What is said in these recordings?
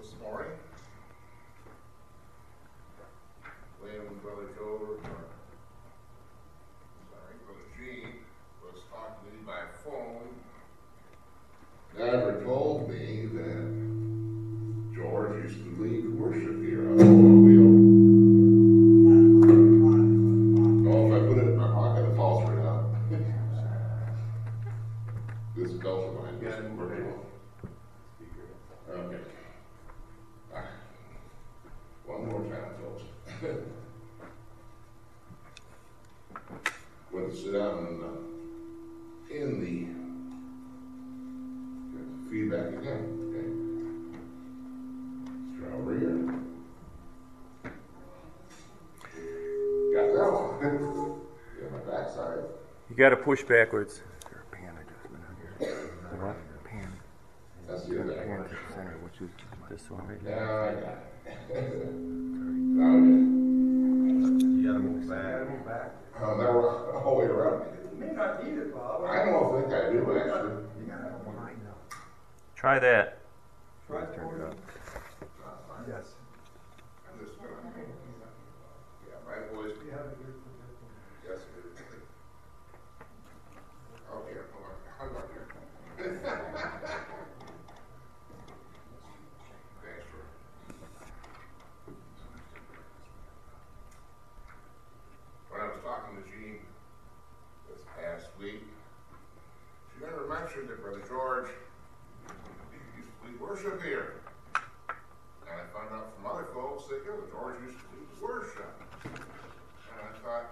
this morning when Brother Gene was talking to me by phone. Never told me that George used to lead worship here on the wheel. Oh, if I put it in my pocket, it falls right out. This belt of mine doesn't work at all. Okay. One more time, folks. Going to sit down in the feedback again. Okay. Let's try over here. Got that one. Yeah, my backside. You got to push backwards. There a pan adjustment on here. What? Pan. That's the other Pan one. to the center, which is this one right Yeah, here. I got it. You gotta move back. Oh, that were the whole way around. You may not need it, Bob. I don't think I do, actually. You gotta have one. Try that. Try to Turn it up. Yes. I'm just gonna, yeah, my voice, You have it here for this one. yes, it is. Oh, here, hold on, how about here? Thanks for. When I was talking to Jean this past week, she never mentioned that Brother George used to lead worship here. And I found out from other folks that, yeah, George used to lead worship. And I thought,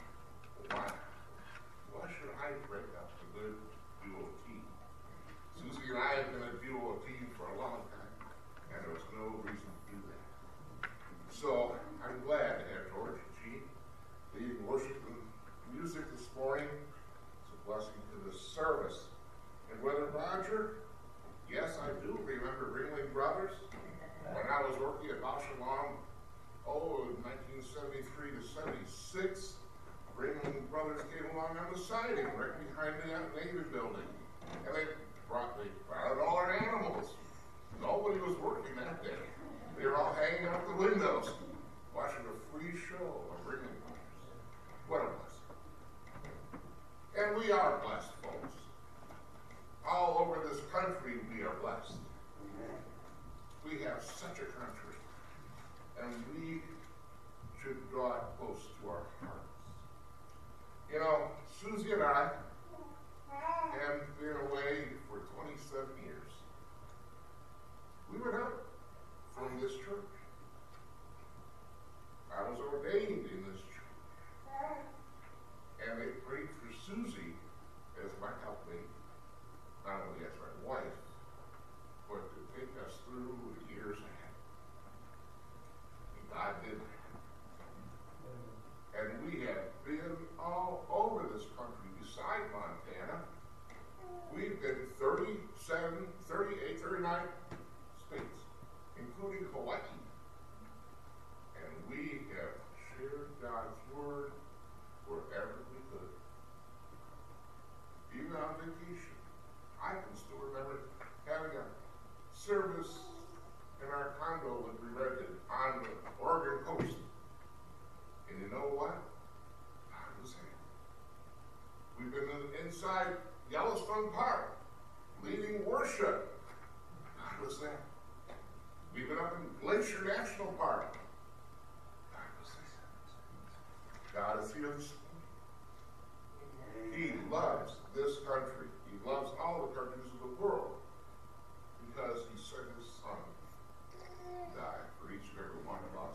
why should I break up a good duo team? Susie and I have been a duo team for a long time, and there was no reason to do that. So I'm glad to have George and Jean leading worship and music this morning. It's a blessing to the service. And Brother Roger, yes, I do remember Ringling Brothers. When I was working at Bausch & Lomb, in 1973 to 76, Ringling Brothers came along on the siding right behind the Navy building. And they brought out all our animals. Nobody was working that day. They were all hanging out the windows, watching a free show of Ringling Brothers. What a blessing. And we are blessed, folks. All over this country, we are blessed. We have such a country, and we should draw it close to our hearts. You know, Susie and I have been away for 27 years. We were out from this church. I was ordained in this church. And they prayed for Susie as my helpmate, not only as my wife, but to take us through the years ahead. And God did that. And we have been all over this country beside Montana. We've been 37, 38, 39 states, including Hawaii. And we have shared God's word wherever we could. Even on vacation. I can still remember having a service in our condo that we rented on the Oregon coast. And you know what? God was there. We've been inside Yellowstone Park, leading worship. God was there. We've been up in Glacier National Park. God was there. God is here this morning. He loves this country. He loves all the countries of the world because he sent his son to die for each and every one of us.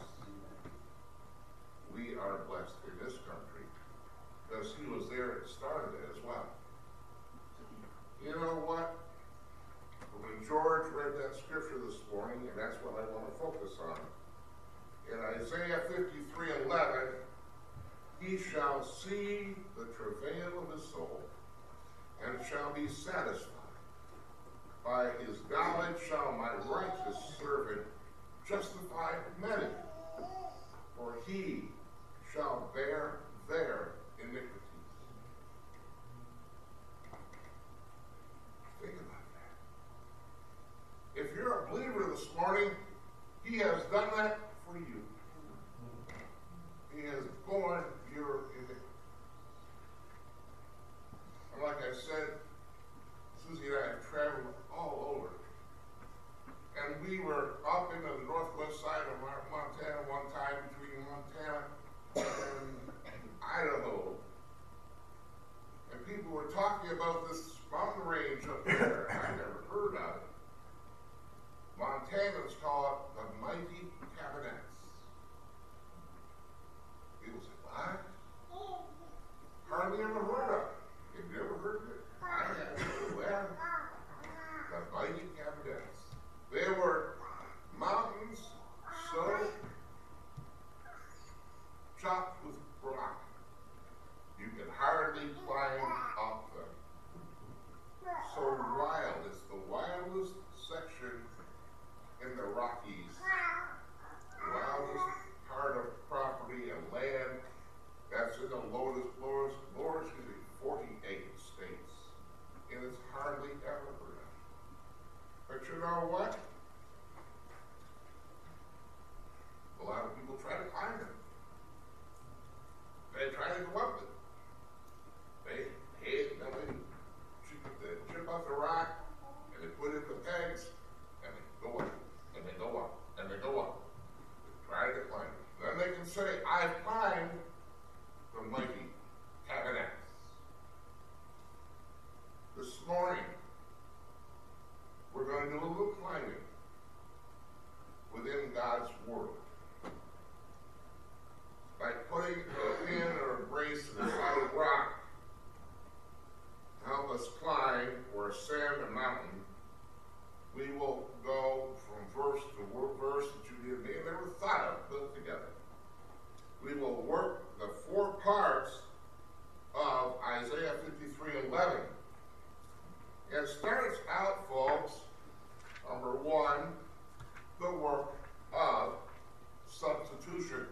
We are blessed in this country because he was there at the start of it as well. You know what? When George read that scripture this morning, and that's what I want to focus on, in Isaiah 53:11, he shall see the travail of his soul and shall be satisfied. By his knowledge shall my righteous servant justify many, for he shall bear their iniquities. Think about that. If you're a believer this morning, grace and a solid rock to help us climb or ascend a mountain, we will go from verse to verse that you may have never thought of put together. We will work the 4 parts of Isaiah 53:11. It starts out, folks, number 1, the work of substitution.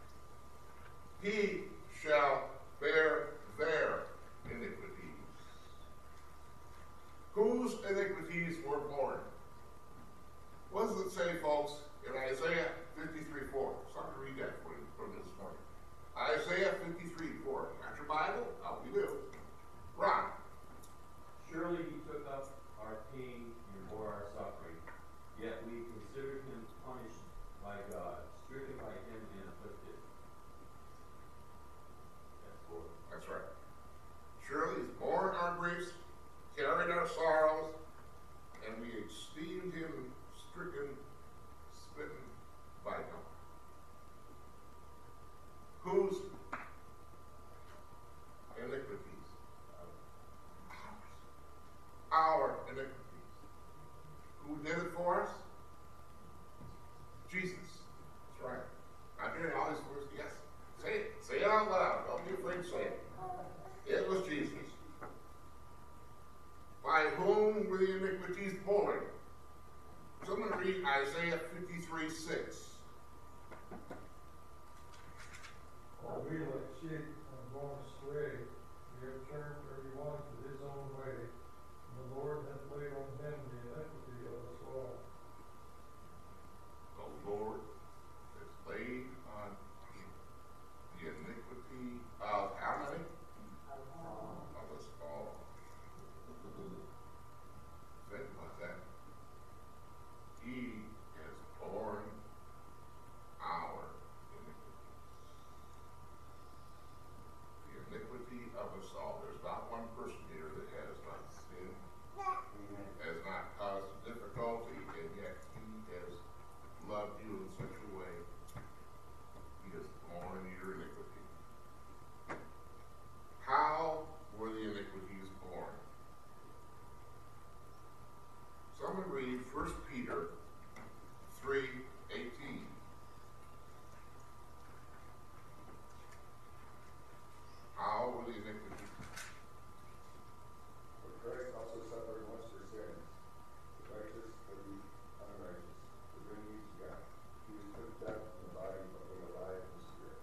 He shall bear their iniquities. Whose iniquities were borne? What does it say, folks, in Isaiah 53:4? So I'm going to read that for you from this morning. Isaiah 53:4. Got your Bible? Oh, we do. Ron. Surely he took up our pain and bore our suffering, yet we considered him punished by God, stricken by him and afflicted. That's 4. That's right. Surely he's borne our griefs, carried our sorrows, and we esteemed him stricken, smitten by God. Whose iniquities? Our iniquities. Who did it for us? Jesus. That's right. I'm hearing all these words. Yes. Say it. Say it out loud. Don't be afraid to say it. It was Jesus. By whom were the iniquities borne? Someone read Isaiah 53:6. All we like sheep have gone astray, we have turned every one to his own way, and the Lord hath laid on him the iniquity of us all. The Lord has laid on him the iniquity of how many? Of us all. Think about that. He has borne our iniquities. The iniquity of us all. There's not one person here that has not sinned, has not caused difficulty, and yet he has loved you in such a way. He has borne your iniquity. How were the iniquities borne? Someone read 1 Peter 3:18. How were the iniquities? For Christ also suffered once for sins, the righteous for the unrighteous, to bring you to God. He was put to death in the body, but was alive in the spirit.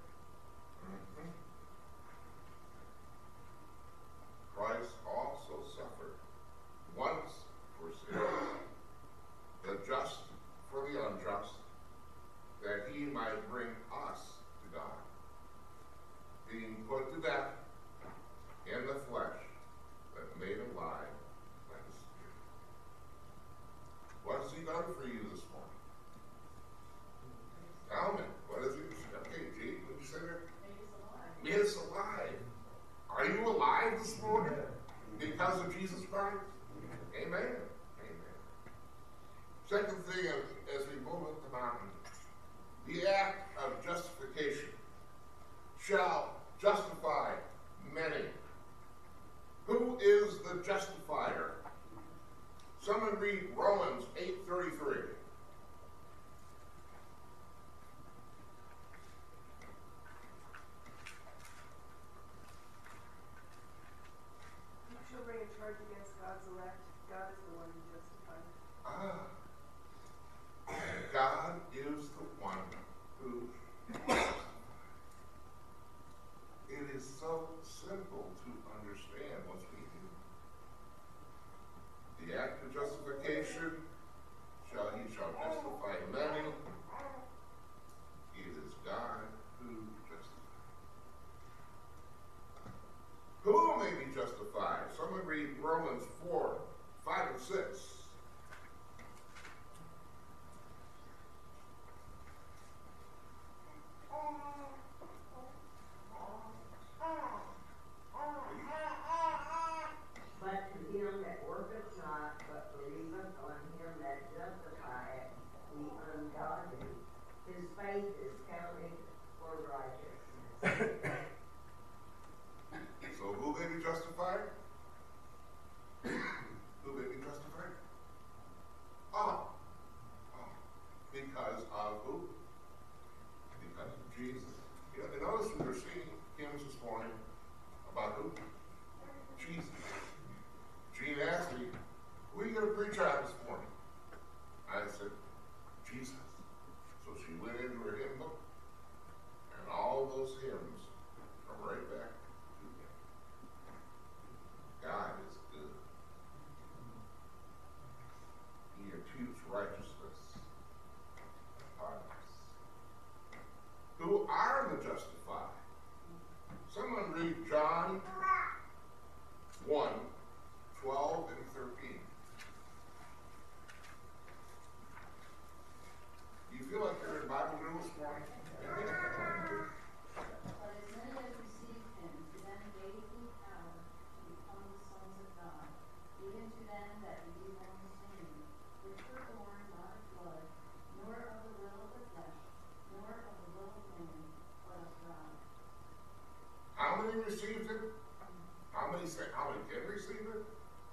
Christ also suffered once for sins, the just for the unjust, that he might bring us to God, being put to death in the flesh, but made alive by the Spirit. What has he done for you this morning? Tell me, what is he? Okay, G, what did you say there? Made us alive. Are you alive this morning because of Jesus Christ? Amen. Amen. Second thing, as we move up the mountain, the act of justification shall justify many. Who is the justifier? Someone read Romans 8:33. Who shall bring a charge against God's elect? God is the one who justifies. God is the one who justifies. It is so simple to understand once we do. The act of justification he shall justify many. It is God who justifies. Who may be justified? Someone read Romans 4:5-6. But to him that worketh not, but believeth on him that justifieth the ungodly, John 1:12 and 13. Do you feel like you're in Bible drill this morning? But as many as received him, to them gave he power to become the sons of God, even to them that believe on his name, which were born not of blood, nor of the will of the flesh, nor of the will of man, but of God. How many received it? How many did receive it?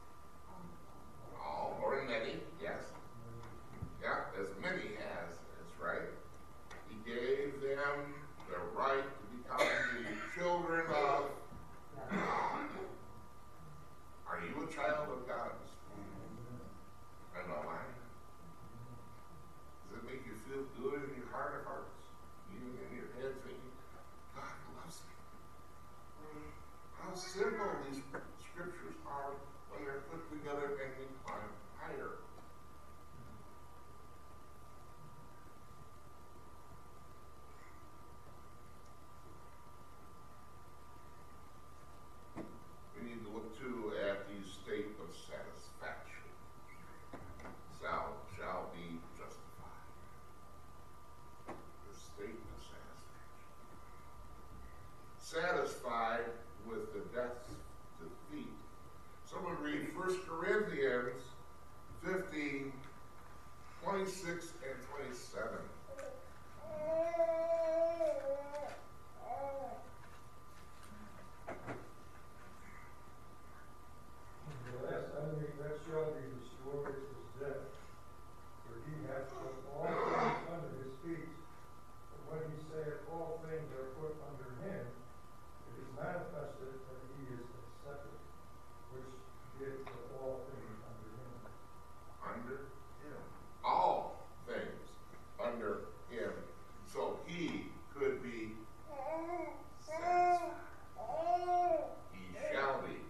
All, or many, yes. Yeah, as many as, that's right. He gave them the right to become the children of God. Are you a child of God this morning? And am I? Does it make you feel good in your heart of hearts? Even in your head thinking, God loves me. How simple these scriptures are when they're put together and we climb higher. We need to look too at the state of satisfaction. Shall be justified. The state of satisfaction. Satisfied with the death's defeat. Someone read 1 Corinthians 15, 26 and 27. The last enemy that shall be destroyed is death, for he hath put all things under his feet. But when he saith all things are put under him, it is manifested that he is accepted, which did put all things under him. Under him. All things under him. So he could be satisfied. He shall be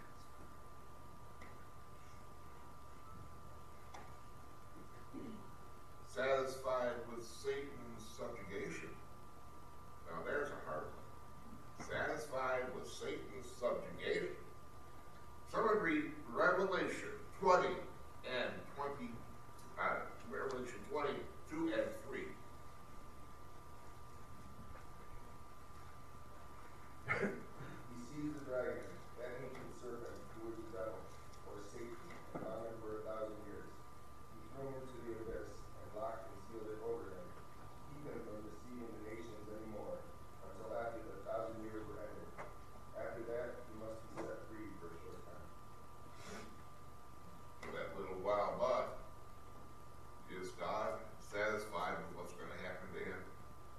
satisfied. Satisfied with Satan's subjugation. Now there's a hard one. Satisfied with Satan's subjugation. Someone read Revelation 20 and 20, Revelation 22 and 3. He sees the dragon, that ancient serpent, who is the devil, or Satan, bound him for 1,000 years. He threw him into the abyss, and locked and sealed it over him, to keep him from deceiving the nations anymore, until after the 1,000 years were ended. After that, he must be set free for a short time. For that little while, but is God satisfied with what's going to happen to him?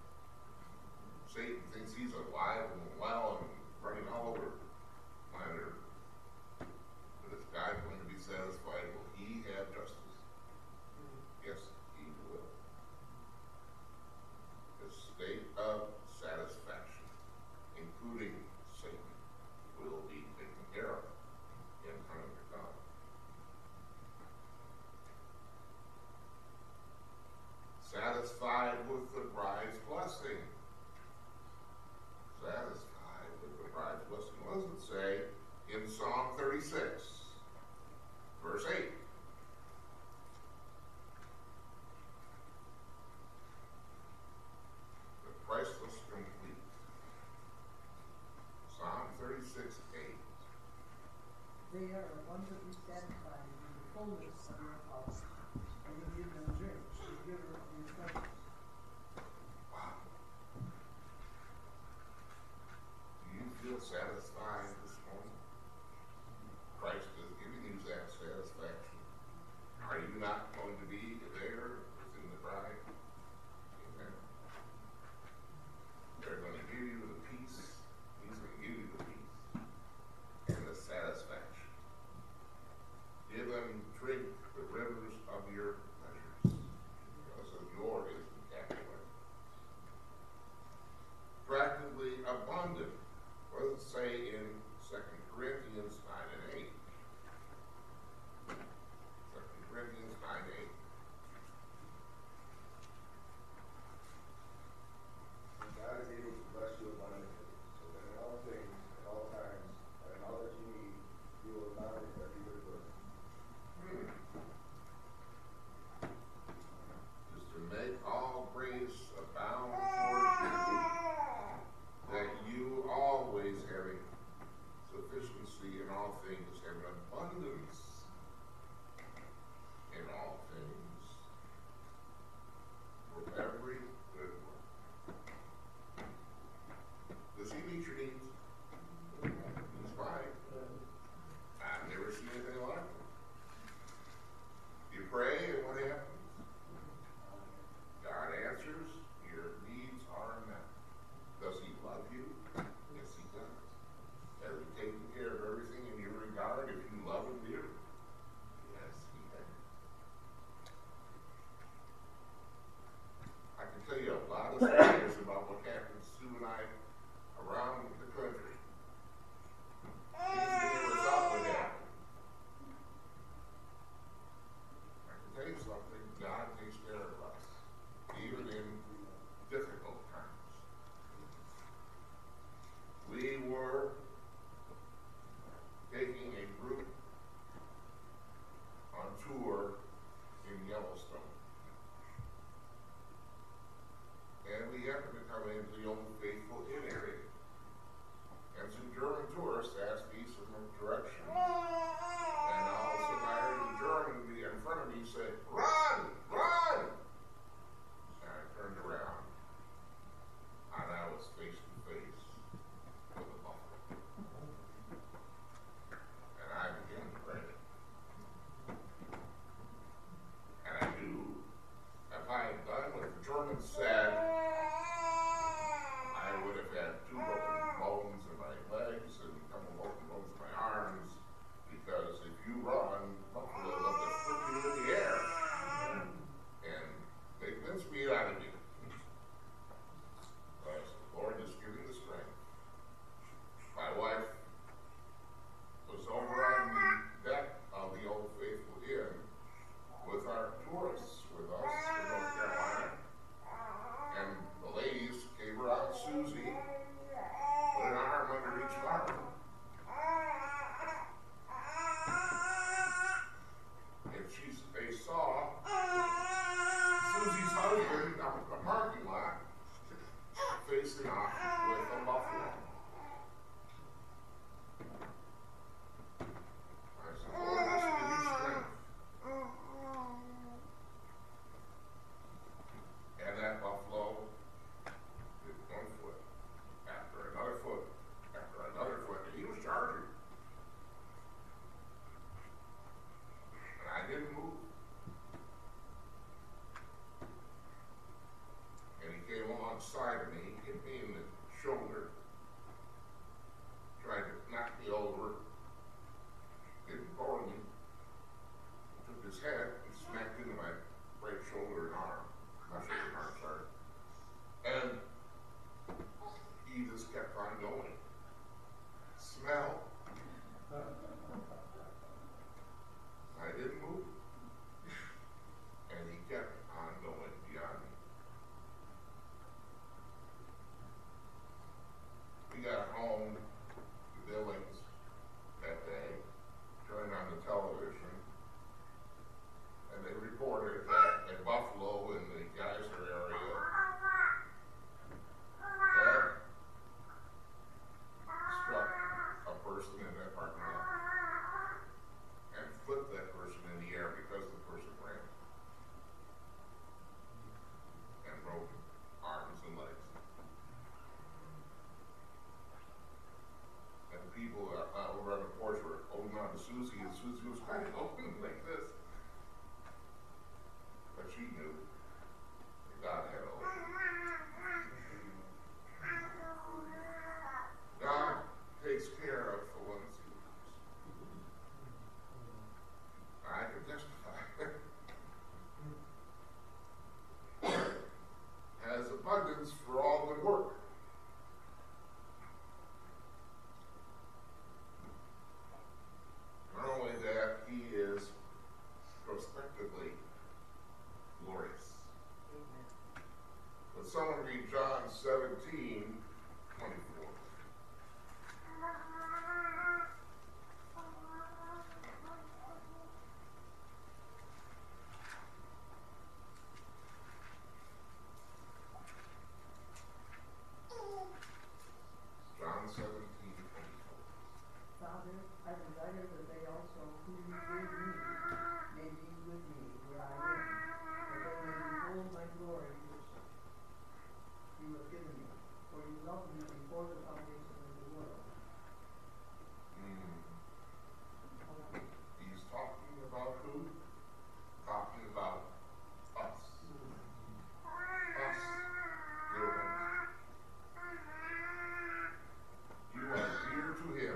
Satan thinks he's alive and well and running all over planet Earth. But is God going to be satisfied? Will he have justice? Yes, he will. The state of satisfaction, including Satan, will be taken care of in time to come. Satisfied with the bride's blessing. Satisfied with the bride's blessing. What does it say in Psalm 36, verse 8? The priceless complete. Psalm 36, 8. They are abundantly satisfied in the fullness of your house, and you give them drink, the giver of your pleasures. Wow. Do you feel satisfied this morning? Christ is giving you that satisfaction. Are you not going to be there within the bride? Amen. They're going to give you the peace. He's going to give you the peace and the satisfaction. Give them drink the rivers of your pleasures, because of your is the capital. Practically abundant. What does it say in 2 Corinthians 9 and 8? 2 Corinthians 9 and 8. And God is able to bless you abundantly, so that in all things, at all eyes open like this. But she knew God had opened. God takes care of the ones he loves. I can testify. Has abundance for all good work. Not only that, he is prospectively glorious. But someone read John 17:24. John 17:24. Father, I desire that they also whom you gave me may be with me where I am, that they may behold my glory which you have given me. For you loved me before the foundation of the world. He's talking about who? Talking about us. Us, dear ones. You are dear to him.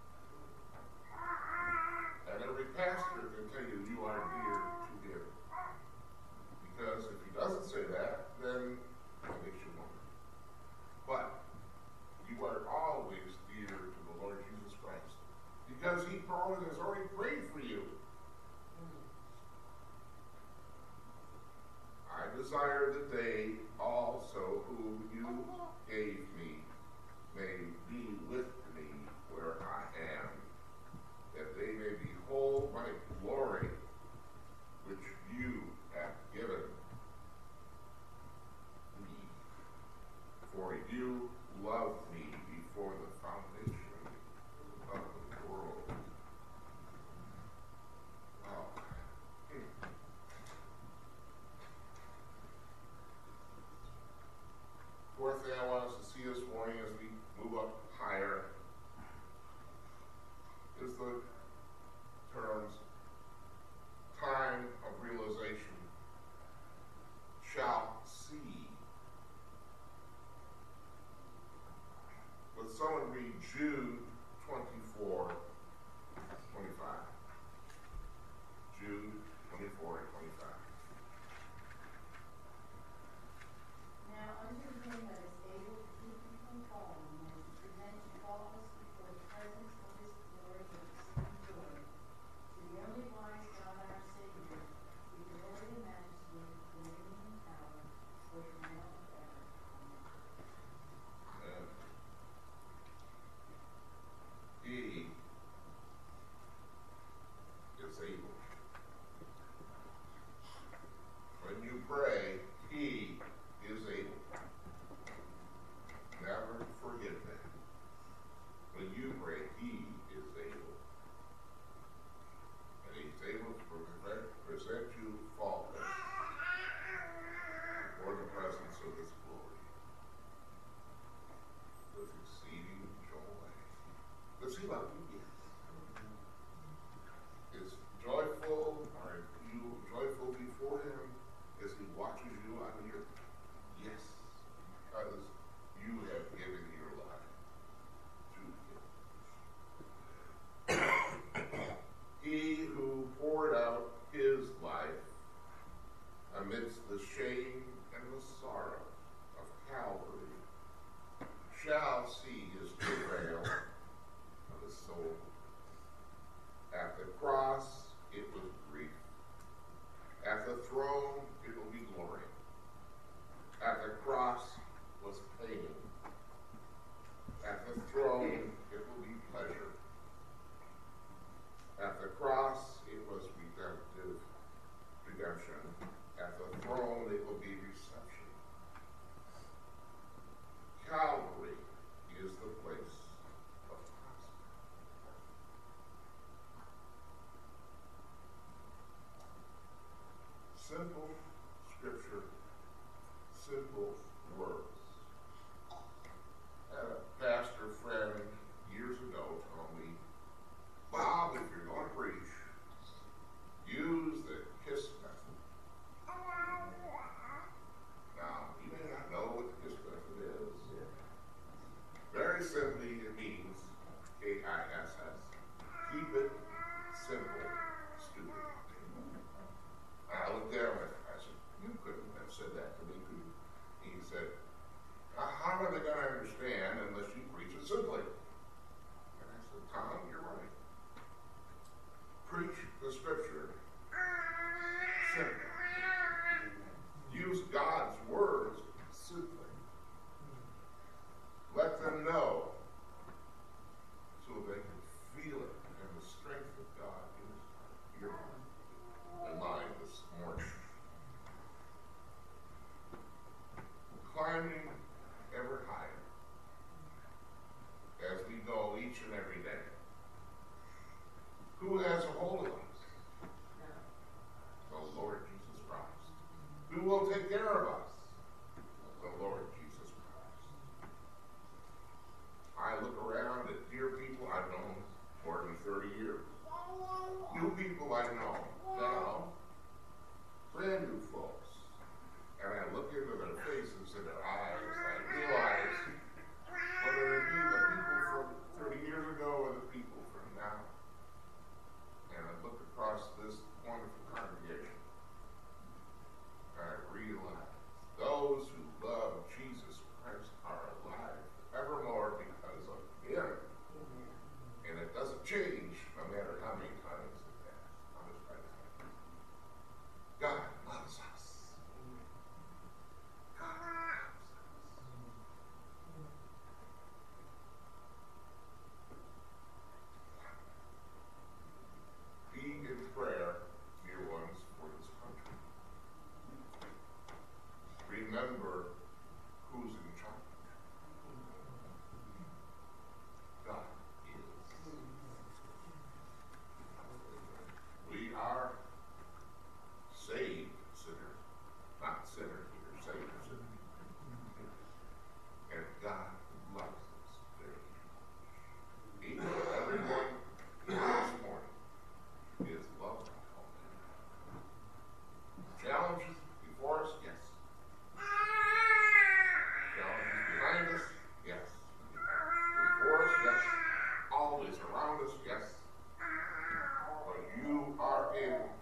And every pastor can tell you you are dear to him. Because if he doesn't say that, then it makes you wonder. But you are always dear to the Lord Jesus Christ. Because he probably has already prayed for you. I desire that they also whom you gave me may be with me where I am, that they may behold my glory which you have given me. For you loved me before the foundation of the world. Wow. Fourth thing I want us to see this morning as we move up higher is the terms time of realization, shall see. Would someone read Jude 24:25? Jude 24:25. Now unto him that is able to keep you from falling, and to present you faultless before the presence of his glory with exceeding joy, to the only wise God our Savior, be glory and majesty, dominion and power, both now and ever. Amen. He is able. When you pray, he is able. Never forget that. When you pray, he is able. And he's able to present you faultless before the presence of his glory with exceeding joy. Does he love you? Yes. Is joyful, are you joyful before him as he watches you out of your? Yes, because you have given your life to him. He who poured out his life amidst the shame and the sorrow of Calvary shall see his travail of his soul Who has a hold of us? The Lord Jesus Christ. Who will take care of us? The Lord Jesus Christ. I look around at dear people I've known more than 30 years. New people I know now. Brand new folks. And I look into their faces and their eyes, and I realize whether it be the people from 30 years ago or the people from now. And I look across this wonderful congregation, and I realize those who love Jesus Christ are alive evermore because of Him. And it doesn't change no matter how many times it passes. How much time it passes. God loves us. God loves us. Be in prayer, dear ones, for this country. Remember who's in charge. God is. We are saved sinners, not sinners, we are saved sinners. And God loves us very much. Each and every one here this morning is loved. Challenges before us, yes. Challenges behind us, yes. Before us, yes. Always around us, yes. But you are able